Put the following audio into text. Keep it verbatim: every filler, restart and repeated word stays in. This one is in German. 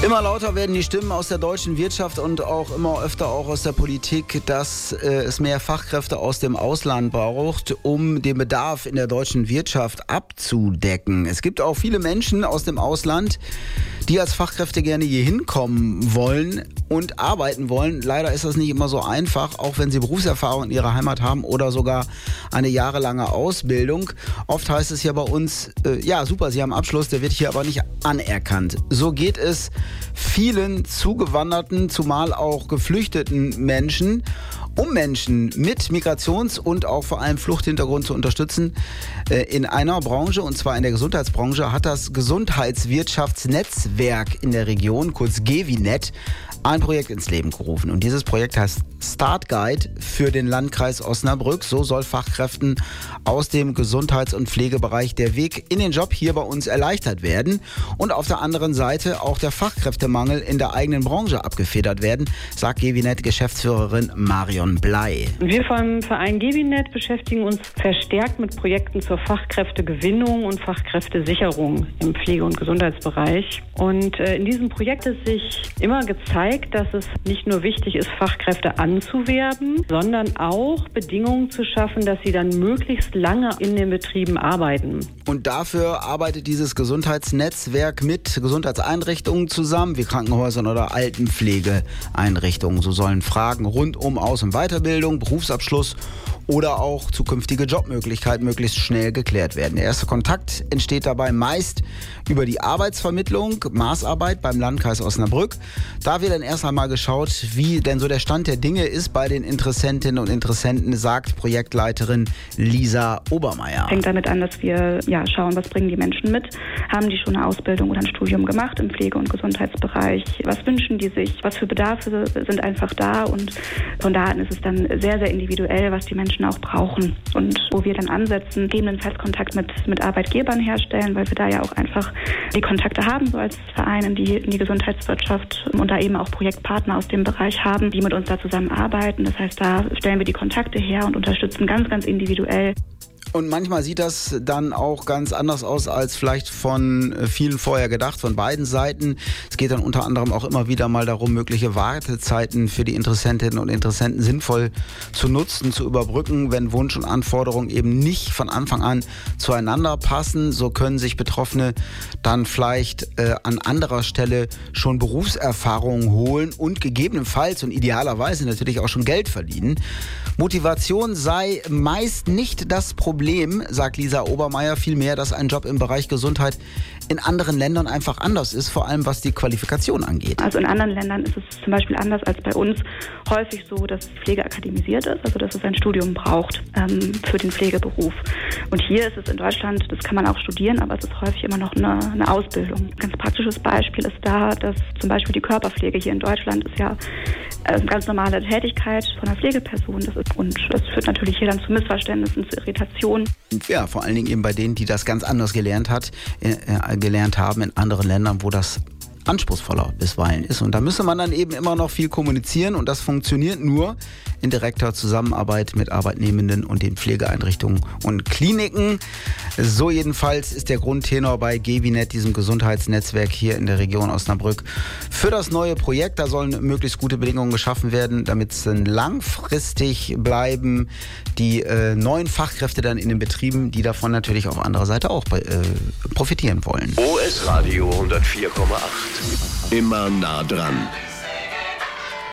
Immer lauter werden die Stimmen aus der deutschen Wirtschaft und auch immer öfter auch aus der Politik, dass äh, es mehr Fachkräfte aus dem Ausland braucht, um den Bedarf in der deutschen Wirtschaft abzudecken. Es gibt auch viele Menschen aus dem Ausland, die als Fachkräfte gerne hier hinkommen wollen und arbeiten wollen. Leider ist das nicht immer so einfach, auch wenn sie Berufserfahrung in ihrer Heimat haben oder sogar eine jahrelange Ausbildung. Oft heißt es ja bei uns, äh, ja super, Sie haben Abschluss, der wird hier aber nicht anerkannt. So geht es vielen zugewanderten, zumal auch geflüchteten Menschen. Um Menschen mit Migrations- und auch vor allem Fluchthintergrund zu unterstützen äh, in einer Branche, und zwar in der Gesundheitsbranche, hat das Gesundheitswirtschaftsnetzwerk in der Region, kurz Gevinet, ein Projekt ins Leben gerufen. Und dieses Projekt heißt Start Guide für den Landkreis Osnabrück. So soll Fachkräften aus dem Gesundheits- und Pflegebereich der Weg in den Job hier bei uns erleichtert werden. Und auf der anderen Seite auch der Fachkräftemangel in der eigenen Branche abgefedert werden, sagt Gevinet-Geschäftsführerin Marion Bley. Wir vom Verein Gevinet beschäftigen uns verstärkt mit Projekten zur Fachkräftegewinnung und Fachkräftesicherung im Pflege- und Gesundheitsbereich. Und äh, in diesem Projekt ist sich immer gezeigt, dass es nicht nur wichtig ist, Fachkräfte anzuwerben, sondern auch Bedingungen zu schaffen, dass sie dann möglichst lange in den Betrieben arbeiten. Und dafür arbeitet dieses Gesundheitsnetzwerk mit Gesundheitseinrichtungen zusammen, wie Krankenhäusern oder Altenpflegeeinrichtungen. So sollen Fragen rund um Aus- und Weiterbildung, Berufsabschluss oder auch zukünftige Jobmöglichkeiten möglichst schnell geklärt werden. Der erste Kontakt entsteht dabei meist über die Arbeitsvermittlung, Maßarbeit beim Landkreis Osnabrück. Da wird dann erst einmal geschaut, wie denn so der Stand der Dinge ist bei den Interessentinnen und Interessenten, sagt Projektleiterin Lisa Obermeier. Fängt damit an, dass wir ja, schauen, was bringen die Menschen mit. Haben die schon eine Ausbildung oder ein Studium gemacht im Pflege- und Gesundheitsbereich? Was wünschen die sich? Was für Bedarfe sind einfach da? Und von da an ist es dann sehr, sehr individuell, was die Menschen auch brauchen. Und wo wir dann ansetzen, gegebenenfalls Kontakt mit, mit Arbeitgebern herstellen, weil wir da ja auch einfach die Kontakte haben, so als Verein in die, in die Gesundheitswirtschaft und da eben auch Projektpartner aus dem Bereich haben, die mit uns da zusammenarbeiten. Das heißt, da stellen wir die Kontakte her und unterstützen ganz, ganz individuell. Und manchmal sieht das dann auch ganz anders aus, als vielleicht von vielen vorher gedacht, von beiden Seiten. Es geht dann unter anderem auch immer wieder mal darum, mögliche Wartezeiten für die Interessentinnen und Interessenten sinnvoll zu nutzen, zu überbrücken, wenn Wunsch und Anforderungen eben nicht von Anfang an zueinander passen. So können sich Betroffene dann vielleicht äh, an anderer Stelle schon Berufserfahrungen holen und gegebenenfalls und idealerweise natürlich auch schon Geld verdienen. Motivation sei meist nicht das Problem, sagt Lisa Obermeier, vielmehr, dass ein Job im Bereich Gesundheit in anderen Ländern einfach anders ist, vor allem was die Qualifikation angeht. Also in anderen Ländern ist es zum Beispiel anders als bei uns häufig so, dass Pflege akademisiert ist, also dass es ein Studium braucht ähm, für den Pflegeberuf. Und hier ist es in Deutschland, das kann man auch studieren, aber es ist häufig immer noch eine, eine Ausbildung. Ein ganz praktisches Beispiel ist da, dass zum Beispiel die Körperpflege hier in Deutschland ist ja eine ganz normale Tätigkeit von einer Pflegeperson. Das ist, und das führt natürlich hier dann zu Missverständnissen, zu Irritationen. Ja, vor allen Dingen eben bei denen, die das ganz anders gelernt hat, äh, gelernt haben in anderen Ländern, wo das anspruchsvoller bisweilen ist. Und da müsse man dann eben immer noch viel kommunizieren und das funktioniert nur in direkter Zusammenarbeit mit Arbeitnehmenden und den Pflegeeinrichtungen und Kliniken. So jedenfalls ist der Grundtenor bei Gevinet, diesem Gesundheitsnetzwerk hier in der Region Osnabrück, für das neue Projekt. Da sollen möglichst gute Bedingungen geschaffen werden, damit es langfristig bleiben. Die äh, neuen Fachkräfte dann in den Betrieben, die davon natürlich auf anderer Seite auch äh, profitieren wollen. O S Radio hundertvier Komma acht. Immer nah dran.